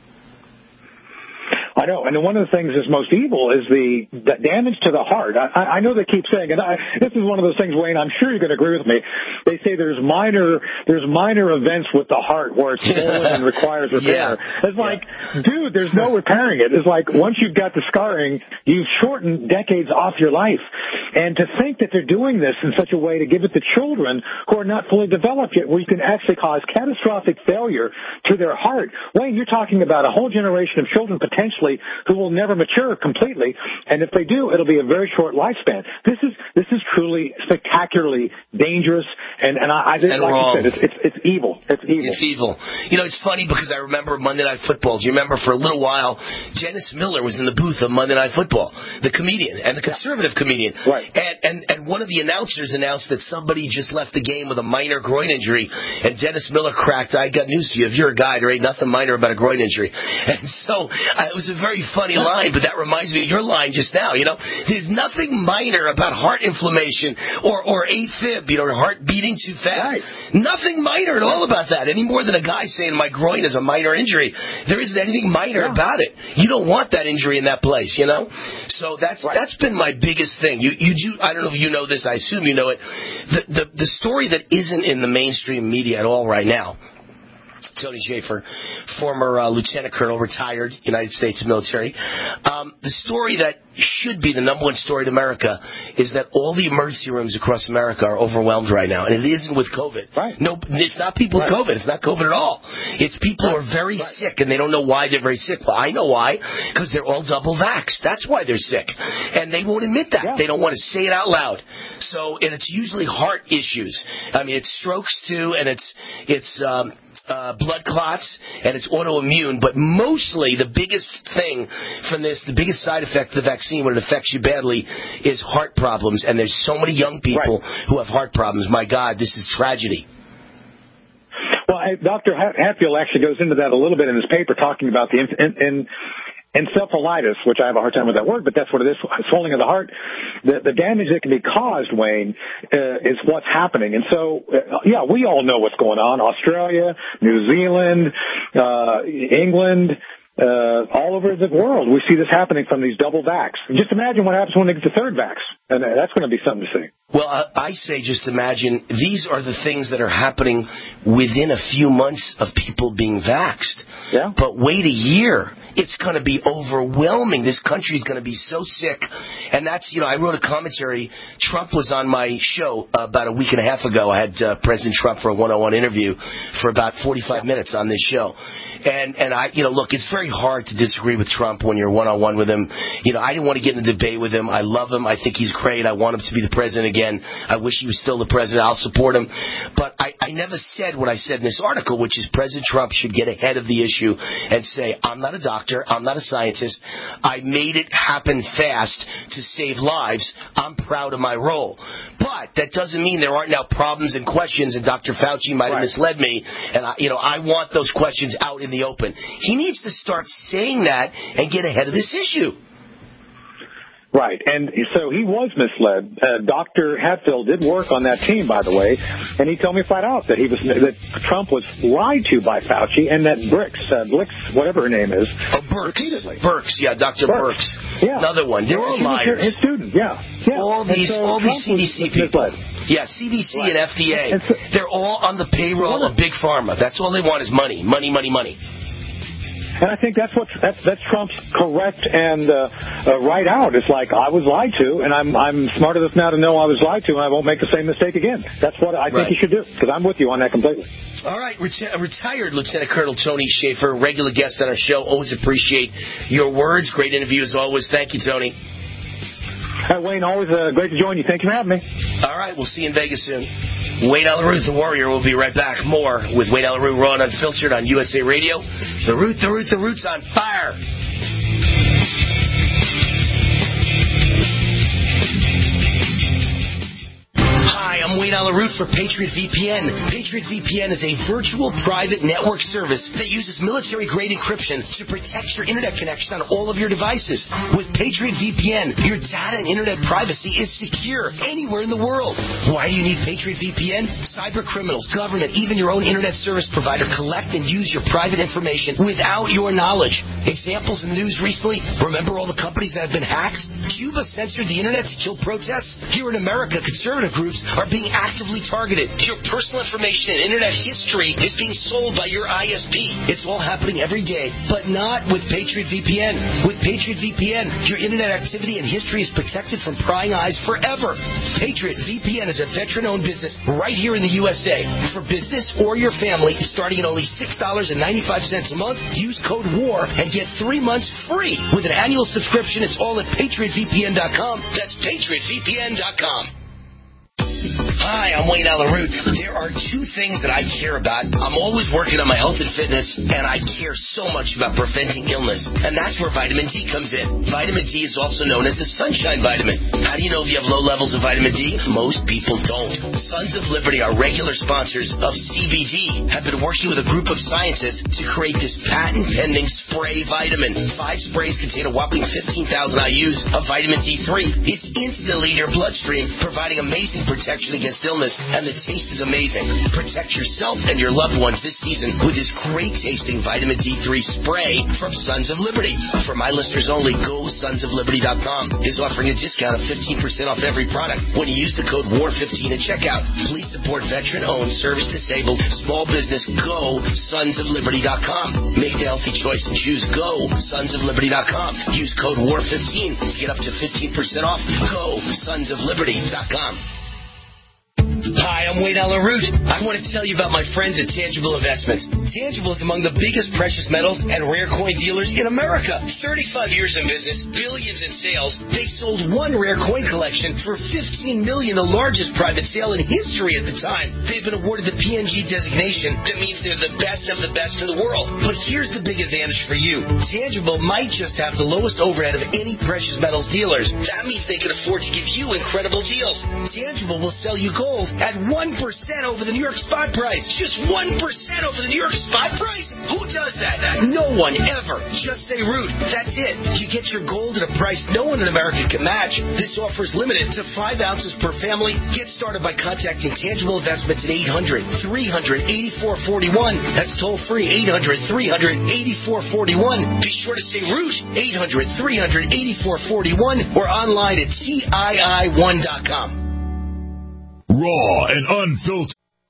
S20: I know, and one of the things that's most evil is the, the damage to the heart. I, I know they keep saying, and I, this is one of those things, Wayne, I'm sure you're going to agree with me. They say there's minor there's minor events with the heart where it's swollen and requires repair. Yeah. It's like, yeah. dude, there's no repairing it. It's like once you've got the scarring, you've shortened decades off your life. And to think that they're doing this in such a way to give it to children who are not fully developed yet, where you can actually cause catastrophic failure to their heart. Wayne, you're talking about a whole generation of children potentially who will never mature completely, and if they do, it'll be a very short lifespan. This is this is truly spectacularly dangerous, and and I, I think,
S4: and
S20: like
S4: wrong.
S20: you said, it's, it's it's evil. It's evil.
S4: It's evil. You know, it's funny because I remember Monday Night Football. Do you remember for a little while, Dennis Miller was in the booth of Monday Night Football, the comedian and the conservative comedian,
S20: right?
S4: And and and one of the announcers announced that somebody just left the game with a minor groin injury, and Dennis Miller cracked, "I got news to you. If you're a guy, there ain't nothing minor about a groin injury." And so uh, it was a very funny line, but that reminds me of your line just now. You know, there's nothing minor about heart inflammation or or AFib, you know, heart beating too fast. Right. Nothing minor at all about that, any more than a guy saying my groin is a minor injury. There isn't anything minor yeah. about it. You don't want that injury in that place, you know. So that's right. that's been my biggest thing. You you do. I don't know if you know this. I assume you know it. The the, the story that isn't in the mainstream media at all right now. Tony Shaffer, former uh, lieutenant colonel, retired United States military. Um, the story that should be the number one story in America is that all the emergency rooms across America are overwhelmed right now, and it isn't with COVID.
S20: Right.
S4: No, it's not people right. with COVID. It's not COVID at all. It's people right. who are very right. sick, and they don't know why they're very sick. Well, I know why, because they're all double vaxxed. That's why they're sick, and they won't admit that. Yeah. They don't want to say it out loud. So, and it's usually heart issues. I mean, it's strokes too, and it's it's. Um, Uh, blood clots, and it's autoimmune, but mostly the biggest thing from this, the biggest side effect of the vaccine when it affects you badly is heart problems, and there's so many young people right. who have heart problems. My God, this is tragedy.
S20: Well, I, Doctor Hatfield actually goes into that a little bit in his paper, talking about the in, in, encephalitis, which I have a hard time with that word, but that's what it is, swelling of the heart. The, the damage that can be caused, Wayne, uh, is what's happening. And so, uh, yeah, we all know what's going on. Australia, New Zealand, uh, England, uh, all over the world, we see this happening from these double vax. Just imagine what happens when they get the third vax. And that's going to be something to see.
S4: Well, I say just imagine these are the things that are happening within a few months of people being vaxxed.
S20: Yeah.
S4: But wait a year. It's going to be overwhelming. This country is going to be so sick. And that's, you know, I wrote a commentary. Trump was on my show about a week and a half ago. I had uh, President Trump for a one-on-one interview for about forty-five minutes on this show. And, and I, you know, look, it's very hard to disagree with Trump when you're one-on-one with him. You know, I didn't want to get in a debate with him. I love him. I think he's great. I want him to be the president again. I wish he was still the president. I'll support him. But I, I never said what I said in this article, which is President Trump should get ahead of the issue and say, I'm not a doctor. I'm not a scientist. I made it happen fast to save lives. I'm proud of my role. But that doesn't mean there aren't now problems and questions, and Doctor Fauci might have right. misled me. And, I, you know, I want those questions out in the open. He needs to start saying that and get ahead of this issue.
S20: Right, and so he was misled. Uh, Doctor Hatfield did work on that team, by the way, and he told me flat out that he was that Trump was lied to by Fauci, and that Bricks, uh, Blix, whatever her name is,
S4: oh, Burks,
S20: repeatedly.
S4: Burks, yeah, Doctor Burks,
S20: Burks. Yeah.
S4: Another one. They're all liars.
S20: His student, yeah, yeah.
S4: All these,
S20: so
S4: all these
S20: Trump
S4: C D C people.
S20: Misled.
S4: Yeah, C D C
S20: right.
S4: and F D A. So, they're all on the payroll of Big Pharma. That's all they want is money, money, money, money.
S20: And I think that's what that's that's Trump's correct and uh, uh, right out. It's like I was lied to, and I'm I'm smart enough now to know I was lied to, and I won't make the same mistake again. That's what I think
S4: right.
S20: he should do, because I'm with you on that completely.
S4: All right, Reti- retired Lieutenant Colonel Tony Shaffer, regular guest on our show. Always appreciate your words. Great interview as always. Thank you, Tony.
S20: Hi, Wayne. Always uh, great to join you. Thank you for having me.
S4: All right, we'll see you in Vegas soon. Wayne Allyn Root, the Warrior, will be right back. More with Wayne Allyn Root, Raw and Unfiltered on U S A Radio. The Root, the Root, the Root's on fire. Hi, I'm Wayne Allyn Root for Patriot V P N. Patriot V P N is a virtual private network service that uses military-grade encryption to protect your internet connection on all of your devices. With Patriot V P N, your data and internet privacy is secure anywhere in the world. Why do you need Patriot V P N? Cyber criminals, government, even your own internet service provider collect and use your private information without your knowledge. Examples in the news recently, remember all the companies that have been hacked? Cuba censored the internet to kill protests. Here in America, conservative groups are being actively targeted. Your personal information and internet history is being sold by your I S P. It's all happening every day, but not with Patriot V P N. With Patriot V P N, your internet activity and history is protected from prying eyes forever. Patriot V P N is a veteran-owned business right here in the U S A. For business or your family, starting at only six dollars and ninety-five cents a month, use code WAR and get three months free. With an annual subscription, it's all at patriot v p n dot com. That's patriot v p n dot com. Hi, I'm Wayne Allyn Root. There are two things that I care about. I'm always working on my health and fitness, and I care so much about preventing illness. And that's where vitamin D comes in. Vitamin D is also known as the sunshine vitamin. How do you know if you have low levels of vitamin D? Most people don't. Sons of Liberty, our regular sponsors of C B D, have been working with a group of scientists to create this patent-pending spray vitamin. Five sprays contain a whopping fifteen thousand I U's of vitamin D three. It's instantly in your bloodstream, providing amazing protection against illness, and the taste is amazing. Protect yourself and your loved ones this season with this great-tasting vitamin D three spray from Sons of Liberty. For my listeners only, go sons of liberty dot com is offering a discount of fifteen percent off every product when you use the code W A R fifteen at checkout. Please support veteran-owned, service-disabled, small business. Go sons of liberty dot com. Make the healthy choice and choose Go sons of liberty dot com. Use code W A R fifteen to get up to fifteen percent off. Go sons of liberty dot com. Hi, I'm Wayne Allyn Root. I want to tell you about my friends at Tangible Investments. Tangible is among the biggest precious metals and rare coin dealers in America. thirty-five years in business, billions in sales. They sold one rare coin collection for fifteen million dollars, the largest private sale in history at the time. They've been awarded the P N G designation. That means they're the best of the best in the world. But here's the big advantage for you. Tangible might just have the lowest overhead of any precious metals dealers. That means they can afford to give you incredible deals. Tangible will sell you gold at one percent over the New York spot price. Just one percent over the New York spot price? Who does that? No one ever. Just say Root. That's it. You get your gold at a price no one in America can match. This offer is limited to five ounces per family. Get started by contacting Tangible Investments at eight hundred, three hundred, eighty-four forty-one. That's toll free, eight hundred, three hundred, eighty-four forty-one. Be sure to say Root, eight hundred, three hundred, eighty-four forty-one, or online at C I I one dot com.
S3: Raw and unfiltered.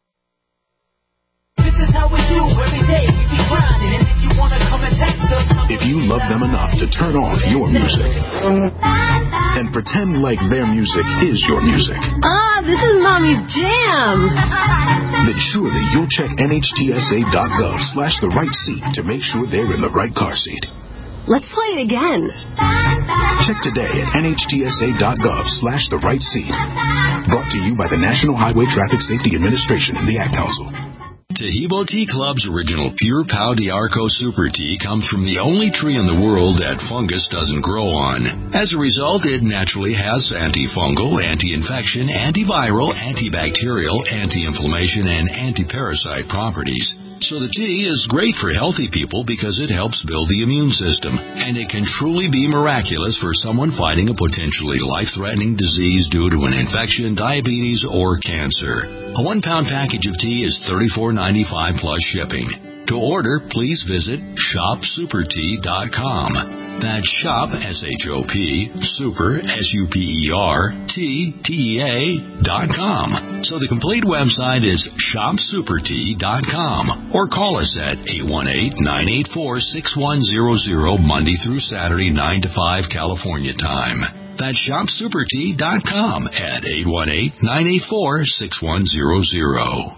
S19: This is how we do every day. We be grinding, and if you wanna come and text us,
S21: if you love them enough to turn off your music and pretend like their music is your music,
S22: ah, this is Mommy's jam,
S21: then surely you'll check N H T S A dot gov slash the right seat to make sure they're in the right car seat.
S22: Let's play it again.
S21: Check today at N H T S A dot gov slash the right seat. Brought to you by the National Highway Traffic Safety Administration and the Ad Council.
S23: Tahibo Tea Club's original Pure Pau d'Arco Super Tea comes from the only tree in the world that fungus doesn't grow on. As a result, it naturally has antifungal, anti-infection, antiviral, antibacterial, anti-inflammation, and anti-parasite properties. So the tea is great for healthy people because it helps build the immune system, and it can truly be miraculous for someone fighting a potentially life-threatening disease due to an infection, diabetes, or cancer. A one-pound package of tea is thirty-four ninety-five plus shipping. To order, please visit shop super tea dot com. That's shop, S H O P, super, S U P E R, T, T E A, dot com. So the complete website is shop super tea dot com. Or call us at eight one eight, nine eight four, six one zero zero, Monday through Saturday, nine to five, California time. That's shop super tea dot com at eight one eight, nine eight four, six one zero zero.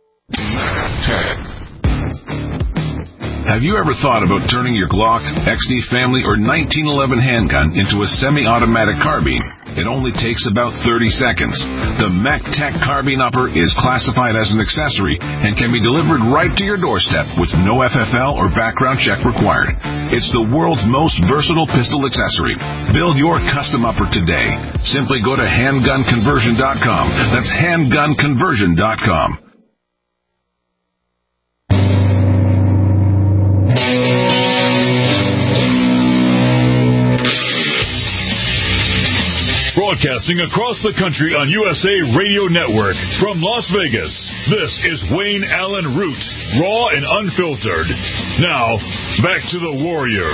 S24: Have you ever thought about turning your Glock, X D Family, or nineteen eleven handgun into a semi-automatic carbine? It only takes about thirty seconds. The MacTech Carbine Upper is classified as an accessory and can be delivered right to your doorstep with no F F L or background check required. It's the world's most versatile pistol accessory. Build your custom upper today. Simply go to handgun conversion dot com. That's handgun conversion dot com.
S3: Broadcasting across the country on U S A Radio Network from Las Vegas, this is Wayne Allen Root, raw and unfiltered. Now, back to the Warrior.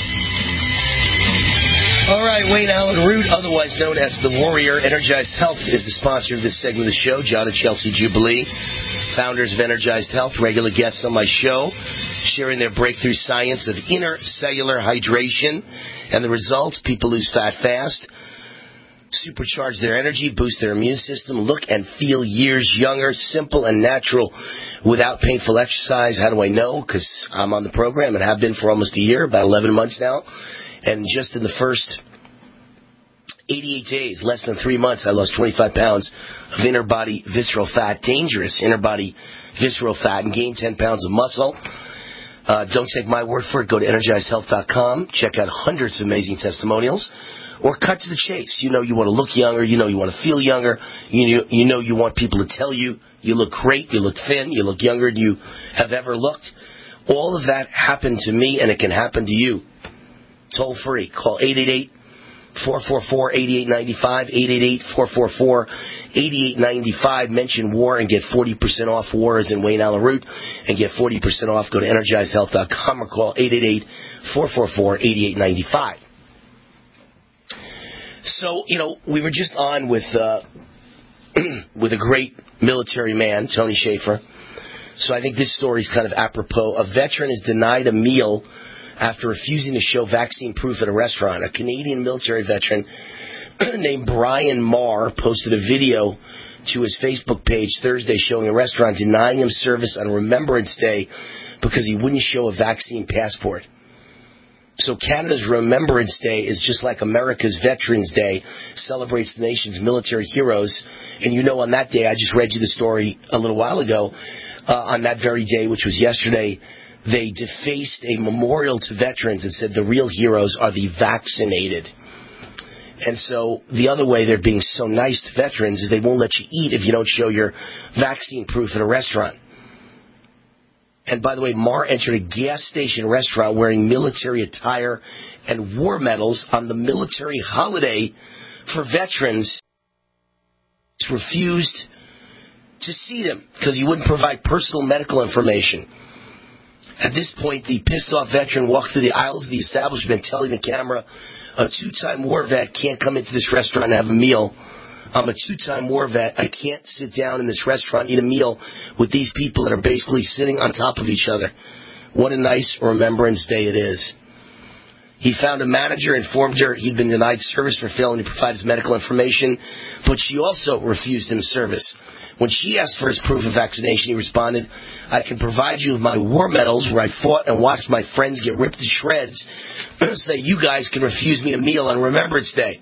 S4: All right, Wayne Allen Root, otherwise known as the Warrior. Energized Health is the sponsor of this segment of the show. John and Chelsea Jubilee, founders of Energized Health, regular guests on my show, sharing their breakthrough science of inner cellular hydration and the results. People lose fat fast, supercharge their energy, boost their immune system, look and feel years younger, simple and natural, without painful exercise. How do I know? Because I'm on the program and have been for almost a year, about eleven months now. And just in the first eighty-eight days, less than three months, I lost twenty-five pounds of inner body visceral fat, dangerous inner body visceral fat, and gained ten pounds of muscle. Uh, don't take my word for it. Go to energized health dot com. Check out hundreds of amazing testimonials. Or cut to the chase. You know you want to look younger. You know you want to feel younger. You know, you know you want people to tell you you look great, you look thin, you look younger than you have ever looked. All of that happened to me, and it can happen to you. Toll free. Call eight eight eight, four four four, eight eight nine five, eight eight eight, four four four, eight eight nine five. Mention WAR and get forty percent off. WAR is in Wayne Allen Root, and get forty percent off. Go to energized health dot com or call eight eight eight, four four four, eight eight nine five. So, you know, we were just on with uh, with a great military man, Tony Shaffer. So I think this story is kind of apropos. A veteran is denied a meal after refusing to show vaccine proof at a restaurant. A Canadian military veteran named Brian Marr posted a video to his Facebook page Thursday showing a restaurant denying him service on Remembrance Day because he wouldn't show a vaccine passport. So Canada's Remembrance Day is just like America's Veterans Day, celebrates the nation's military heroes. And you know, on that day, I just read you the story a little while ago, uh, on that very day, which was yesterday, they defaced a memorial to veterans and said the real heroes are the vaccinated. And so the other way they're being so nice to veterans is they won't let you eat if you don't show your vaccine proof at a restaurant. And by the way, Marr entered a gas station restaurant wearing military attire and war medals on the military holiday for veterans. Refused to seat him because he wouldn't provide personal medical information. At this point, the pissed-off veteran walked through the aisles of the establishment telling the camera, a two-time war vet can't come into this restaurant and have a meal. I'm a two-time war vet. I can't sit down in this restaurant and eat a meal with these people that are basically sitting on top of each other. What a nice Remembrance Day it is. He found a manager, informed her he'd been denied service for failing to provide his medical information, but she also refused him service. When she asked for his proof of vaccination, he responded, I can provide you with my war medals where I fought and watched my friends get ripped to shreds so that you guys can refuse me a meal on Remembrance Day.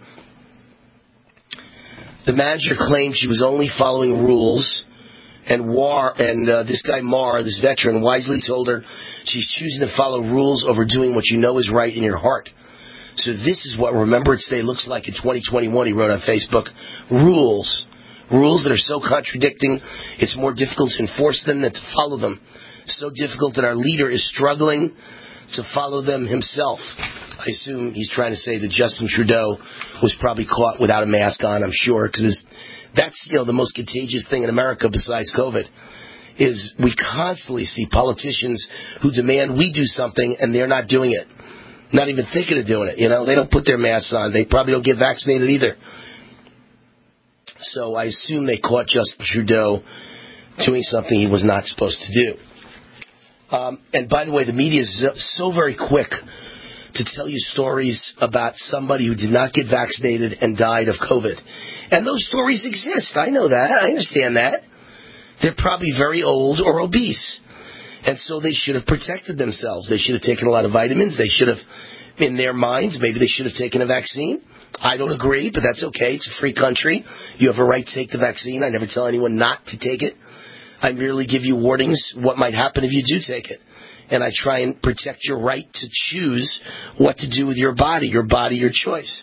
S4: The manager claimed she was only following rules, and War and uh, this guy Marr, this veteran, wisely told her she's choosing to follow rules over doing what you know is right in your heart. So this is what Remembrance Day looks like in twenty twenty-one, he wrote on Facebook. Rules. Rules that are so contradicting, it's more difficult to enforce them than to follow them. So difficult that our leader is struggling to follow them himself. I assume he's trying to say that Justin Trudeau was probably caught without a mask on, I'm sure, because that's, you know, the most contagious thing in America besides COVID, is we constantly see politicians who demand we do something and they're not doing it. Not even thinking of doing it, you know. They don't put their masks on. They probably don't get vaccinated either. So I assume they caught Justin Trudeau doing something he was not supposed to do. Um, and by the way, the media is so very quick to tell you stories about somebody who did not get vaccinated and died of COVID. And those stories exist. I know that. I understand that. They're probably very old or obese. And so they should have protected themselves. They should have taken a lot of vitamins. They should have, in their minds, maybe they should have taken a vaccine. I don't agree, but that's okay. It's a free country. You have a right to take the vaccine. I never tell anyone not to take it. I merely give you warnings what might happen if you do take it. And I try and protect your right to choose what to do with your body. Your body, your choice.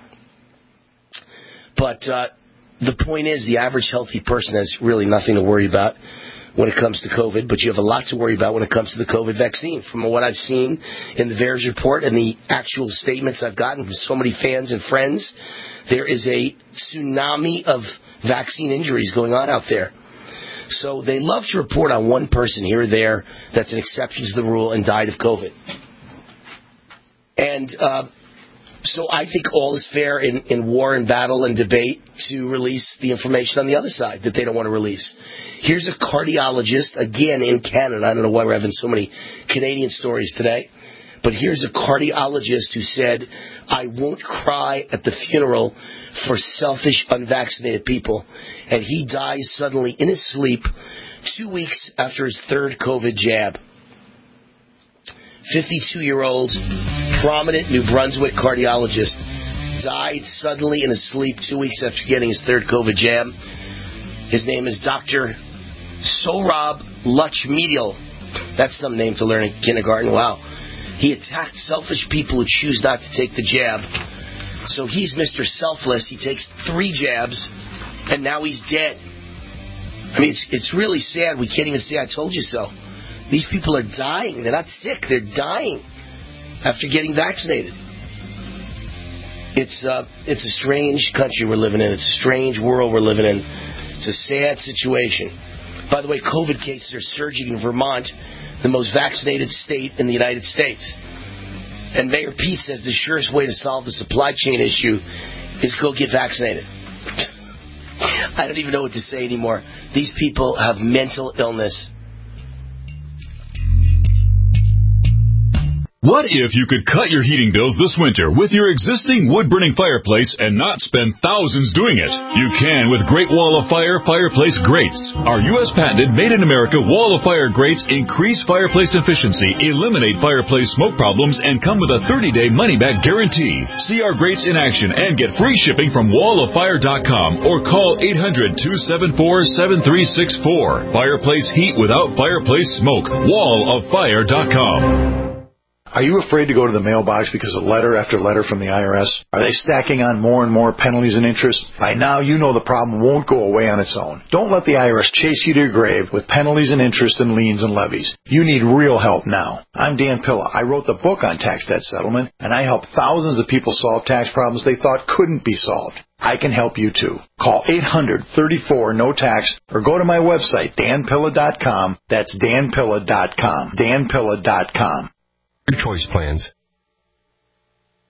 S4: But uh, the point is, the average healthy person has really nothing to worry about when it comes to COVID, but you have a lot to worry about when it comes to the COVID vaccine. From what I've seen in the VAERS report and the actual statements I've gotten from so many fans and friends, there is a tsunami of vaccine injuries going on out there. So they love to report on one person here or there that's an exception to the rule and died of COVID. And uh, so I think all is fair in, in war and battle and debate to release the information on the other side that they don't want to release. Here's a cardiologist, again in Canada. I don't know why we're having so many Canadian stories today. But here's a cardiologist who said, I won't cry at the funeral for selfish, unvaccinated people. And he dies suddenly in his sleep two weeks after his third COVID jab. fifty-two-year-old, prominent New Brunswick cardiologist, died suddenly in his sleep two weeks after getting his third COVID jab. His name is Doctor Sohrab Lachmedial. That's some name to learn in kindergarten. Wow. He attacked selfish people who choose not to take the jab. So he's Mister Selfless. He takes three jabs, and now he's dead. I mean, it's, it's really sad. We can't even say I told you so. These people are dying. They're not sick. They're dying after getting vaccinated. It's uh, it's a strange country we're living in. It's a strange world we're living in. It's a sad situation. By the way, COVID cases are surging in Vermont, the most vaccinated state in the United States. And Mayor Pete says the surest way to solve the supply chain issue is go get vaccinated. I don't even know what to say anymore. These people have mental illness.
S3: What if you could cut your heating bills this winter with your existing wood-burning fireplace and not spend thousands doing it? You can with Great Wall of Fire Fireplace Grates. Our U S patented made-in-America Wall of Fire grates increase fireplace efficiency, eliminate fireplace smoke problems, and come with a thirty-day money-back guarantee. See our grates in action and get free shipping from wall of fire dot com or call eight hundred, two seven four, seven three six four. Fireplace heat without fireplace smoke. wall of fire dot com.
S8: Are you afraid to go to the mailbox because of letter after letter from the I R S? Are they stacking on more and more penalties and interest? By now, you know the problem won't go away on its own. Don't let the I R S chase you to your grave with penalties and interest and liens and levies. You need real help now. I'm Dan Pilla. I wrote the book on tax debt settlement, and I help thousands of people solve tax problems they thought couldn't be solved. I can help you too. Call eight hundred, thirty-four, no tax or go to my website, dan pilla dot com. That's dan pilla dot com. dan pilla dot com.
S1: Your choice plans.